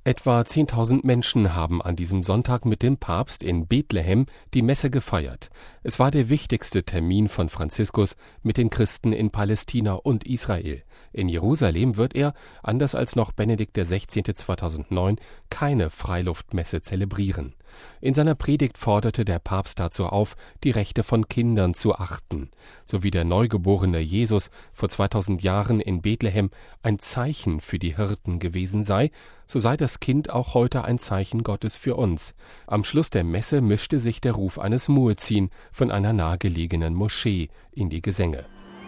Etwa 10.000 Menschen haben an diesem Sonntag mit dem Papst in Bethlehem die Messe gefeiert. Es war der wichtigste Termin von Franziskus mit den Christen in Palästina und Israel. In Jerusalem wird er, anders als noch Benedikt XVI. 2009, keine Freiluftmesse zelebrieren. In seiner Predigt forderte der Papst dazu auf, die Rechte von Kindern zu achten. So wie der neugeborene Jesus vor 2000 Jahren in Bethlehem ein Zeichen für die Hirten gewesen sei, so sei das Kind auch heute ein Zeichen Gottes für uns. Am Schluss der Messe mischte sich der Ruf eines Muezzin von einer nahegelegenen Moschee in die Gesänge.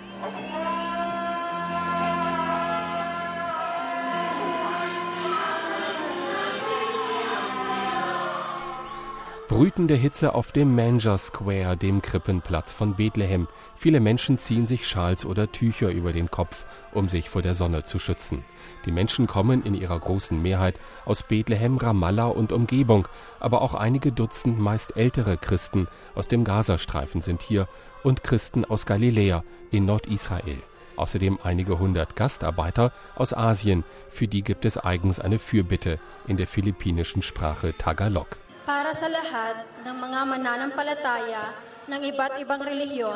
Brütende Hitze auf dem Manger Square, dem Krippenplatz von Bethlehem. Viele Menschen ziehen sich Schals oder Tücher über den Kopf, um sich vor der Sonne zu schützen. Die Menschen kommen in ihrer großen Mehrheit aus Bethlehem, Ramallah und Umgebung, aber auch einige Dutzend meist ältere Christen aus dem Gazastreifen sind hier und Christen aus Galiläa in Nordisrael. Außerdem einige hundert Gastarbeiter aus Asien, für die gibt es eigens eine Fürbitte in der philippinischen Sprache Tagalog. Para sa lahat ng mga mananampalataya ng iba't ibang relihiyon.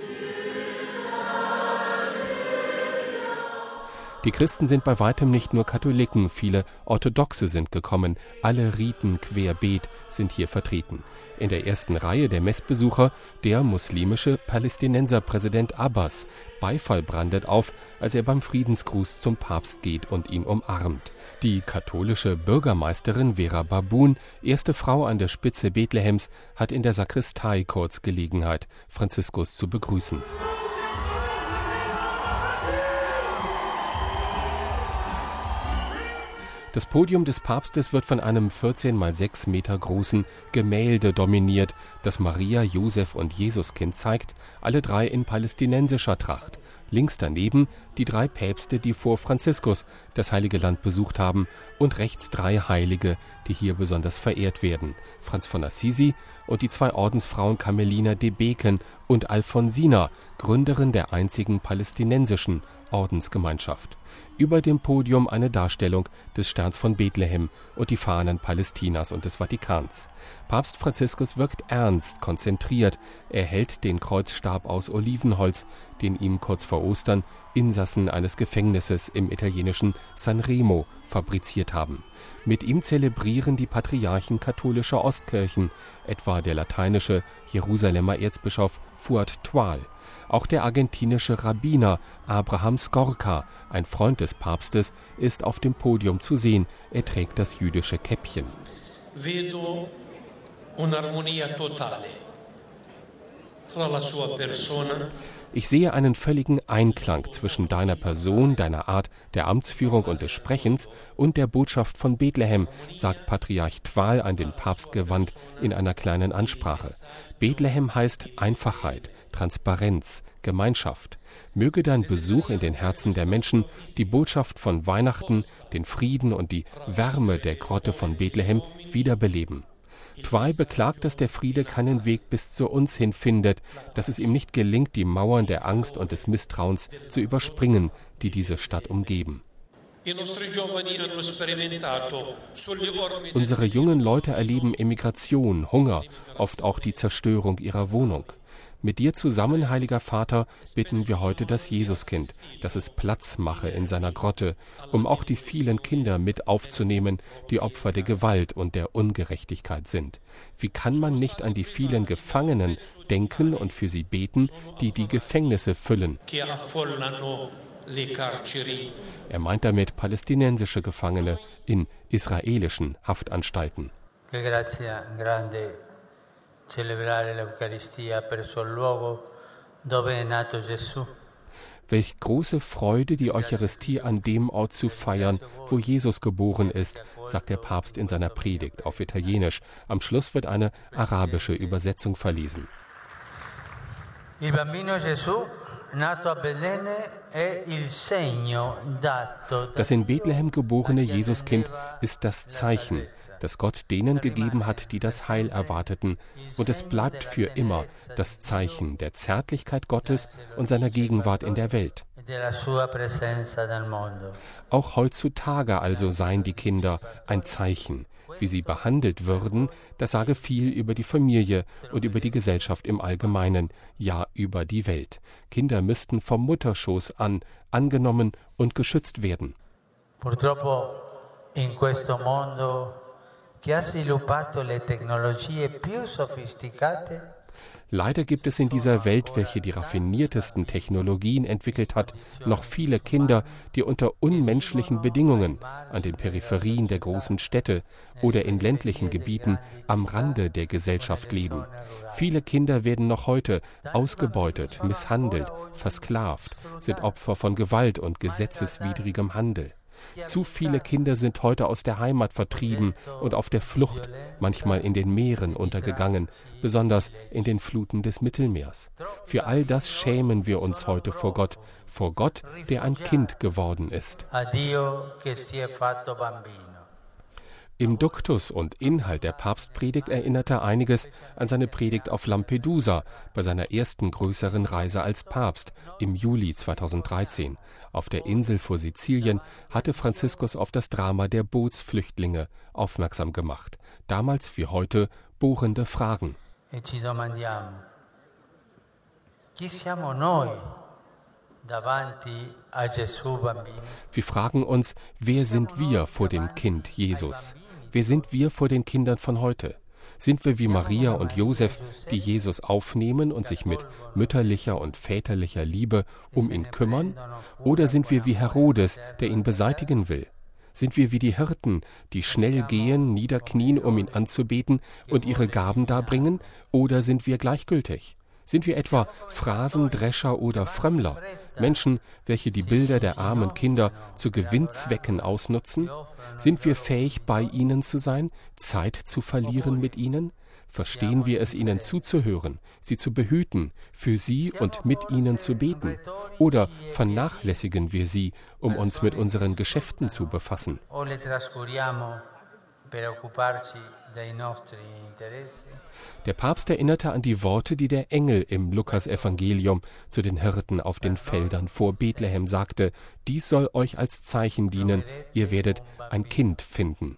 Die Christen sind bei weitem nicht nur Katholiken, viele Orthodoxe sind gekommen, alle Riten querbeet sind hier vertreten. In der ersten Reihe der Messbesucher der muslimische Palästinenserpräsident Abbas. Beifall brandet auf, als er beim Friedensgruß zum Papst geht und ihn umarmt. Die katholische Bürgermeisterin Vera Babun, erste Frau an der Spitze Bethlehems, hat in der Sakristei kurz Gelegenheit, Franziskus zu begrüßen. Das Podium des Papstes wird von einem 14 mal 6 Meter großen Gemälde dominiert, das Maria, Josef und Jesuskind zeigt, alle drei in palästinensischer Tracht. Links daneben die 3 Päpste, die vor Franziskus das Heilige Land besucht haben, und rechts 3 Heilige, die hier besonders verehrt werden: Franz von Assisi und die 2 Ordensfrauen Carmelina de Beken und Alfonsina, Gründerin der einzigen palästinensischen Ordensgemeinschaft. Über dem Podium eine Darstellung des Sterns von Bethlehem und die Fahnen Palästinas und des Vatikans. Papst Franziskus wirkt ernst, konzentriert. Er hält den Kreuzstab aus Olivenholz, den ihm kurz vor Ostern Insassen eines Gefängnisses im italienischen Sanremo fabriziert haben. Mit ihm zelebrieren die Patriarchen katholischer Ostkirchen, etwa der lateinische Jerusalemer Erzbischof Fuad Tual. Auch der argentinische Rabbiner Abraham Skorka, ein Freund des Papstes, ist auf dem Podium zu sehen. Er trägt das jüdische Käppchen. Vedo un'armonia totale tra la sua persona. Ich sehe einen völligen Einklang zwischen deiner Person, deiner Art der Amtsführung und des Sprechens und der Botschaft von Bethlehem, sagt Patriarch Tual an den Papst gewandt in einer kleinen Ansprache. Bethlehem heißt Einfachheit, Transparenz, Gemeinschaft. Möge dein Besuch in den Herzen der Menschen die Botschaft von Weihnachten, den Frieden und die Wärme der Grotte von Bethlehem wiederbeleben. Tual beklagt, dass der Friede keinen Weg bis zu uns hin findet, dass es ihm nicht gelingt, die Mauern der Angst und des Misstrauens zu überspringen, die diese Stadt umgeben. Unsere jungen Leute erleben Emigration, Hunger, oft auch die Zerstörung ihrer Wohnung. Mit dir zusammen, Heiliger Vater, bitten wir heute das Jesuskind, dass es Platz mache in seiner Grotte, um auch die vielen Kinder mit aufzunehmen, die Opfer der Gewalt und der Ungerechtigkeit sind. Wie kann man nicht an die vielen Gefangenen denken und für sie beten, die die Gefängnisse füllen? Er meint damit palästinensische Gefangene in israelischen Haftanstalten. Welch große Freude, die Eucharistie an dem Ort zu feiern, wo Jesus geboren ist, sagt der Papst in seiner Predigt auf Italienisch. Am Schluss wird eine arabische Übersetzung verlesen. Il bambino Gesù, nato a Belene, è il segno dato. Das in Bethlehem geborene Jesuskind ist das Zeichen, das Gott denen gegeben hat, die das Heil erwarteten, und es bleibt für immer das Zeichen der Zärtlichkeit Gottes und seiner Gegenwart in der Welt. Auch heutzutage also seien die Kinder ein Zeichen. Wie sie behandelt würden, das sage viel über die Familie und über die Gesellschaft im Allgemeinen, ja über die Welt. Kinder müssten vom Mutterschoß an angenommen und geschützt werden. Purtroppo in questo mondo che ha sviluppato le tecnologie più sofisticate. Leider gibt es in dieser Welt, welche die raffiniertesten Technologien entwickelt hat, noch viele Kinder, die unter unmenschlichen Bedingungen an den Peripherien der großen Städte oder in ländlichen Gebieten am Rande der Gesellschaft leben. Viele Kinder werden noch heute ausgebeutet, misshandelt, versklavt, sind Opfer von Gewalt und gesetzeswidrigem Handel. Zu viele Kinder sind heute aus der Heimat vertrieben und auf der Flucht, manchmal in den Meeren untergegangen, besonders in den Fluten des Mittelmeers. Für all das schämen wir uns heute vor Gott, der ein Kind geworden ist. Im Duktus und Inhalt der Papstpredigt erinnerte einiges an seine Predigt auf Lampedusa bei seiner ersten größeren Reise als Papst im Juli 2013. Auf der Insel vor Sizilien hatte Franziskus auf das Drama der Bootsflüchtlinge aufmerksam gemacht. Damals wie heute bohrende Fragen. Wir fragen uns, wer sind wir vor dem Kind Jesus? Wer sind wir vor den Kindern von heute? Sind wir wie Maria und Josef, die Jesus aufnehmen und sich mit mütterlicher und väterlicher Liebe um ihn kümmern? Oder sind wir wie Herodes, der ihn beseitigen will? Sind wir wie die Hirten, die schnell gehen, niederknien, um ihn anzubeten und ihre Gaben darbringen? Oder sind wir gleichgültig? Sind wir etwa Phrasendrescher oder Frömmler, Menschen, welche die Bilder der armen Kinder zu Gewinnzwecken ausnutzen? Sind wir fähig, bei ihnen zu sein, Zeit zu verlieren mit ihnen? Verstehen wir es, ihnen zuzuhören, sie zu behüten, für sie und mit ihnen zu beten? Oder vernachlässigen wir sie, um uns mit unseren Geschäften zu befassen? Der Papst erinnerte an die Worte, die der Engel im Lukasevangelium zu den Hirten auf den Feldern vor Bethlehem sagte: Dies soll euch als Zeichen dienen, ihr werdet ein Kind finden.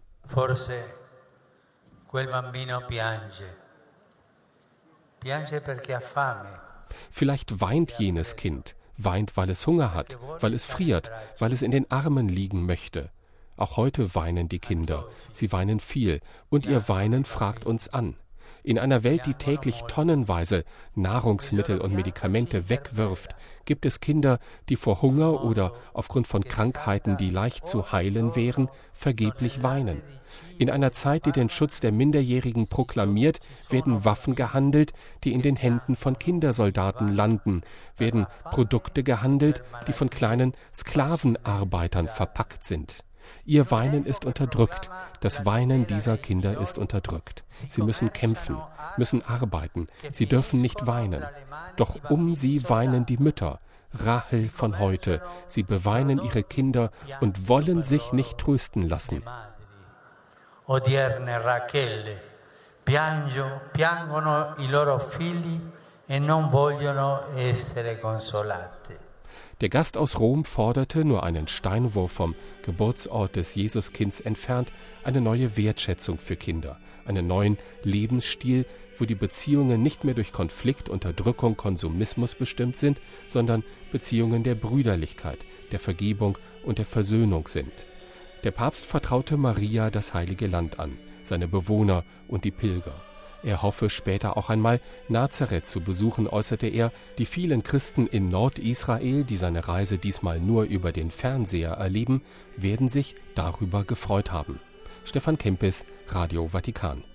Vielleicht weint jenes Kind, weint, weil es Hunger hat, weil es friert, weil es in den Armen liegen möchte. Auch heute weinen die Kinder, sie weinen viel, und ihr Weinen fragt uns an. In einer Welt, die täglich tonnenweise Nahrungsmittel und Medikamente wegwirft, gibt es Kinder, die vor Hunger oder aufgrund von Krankheiten, die leicht zu heilen wären, vergeblich weinen. In einer Zeit, die den Schutz der Minderjährigen proklamiert, werden Waffen gehandelt, die in den Händen von Kindersoldaten landen, werden Produkte gehandelt, die von kleinen Sklavenarbeitern verpackt sind. Ihr Weinen ist unterdrückt. Das Weinen dieser Kinder ist unterdrückt. Sie müssen kämpfen, müssen arbeiten. Sie dürfen nicht weinen. Doch um sie weinen die Mütter, Rahel von heute. Sie beweinen ihre Kinder und wollen sich nicht trösten lassen. Odierne Rachele piangono i loro figli e non vogliono essere consolate. Der Gast aus Rom forderte, nur einen Steinwurf vom Geburtsort des Jesuskinds entfernt, eine neue Wertschätzung für Kinder, einen neuen Lebensstil, wo die Beziehungen nicht mehr durch Konflikt, Unterdrückung, Konsumismus bestimmt sind, sondern Beziehungen der Brüderlichkeit, der Vergebung und der Versöhnung sind. Der Papst vertraute Maria das Heilige Land an, seine Bewohner und die Pilger. Er hoffe, später auch einmal Nazareth zu besuchen, äußerte er. Die vielen Christen in Nordisrael, die seine Reise diesmal nur über den Fernseher erleben, werden sich darüber gefreut haben. Stefan Kempis, Radio Vatikan.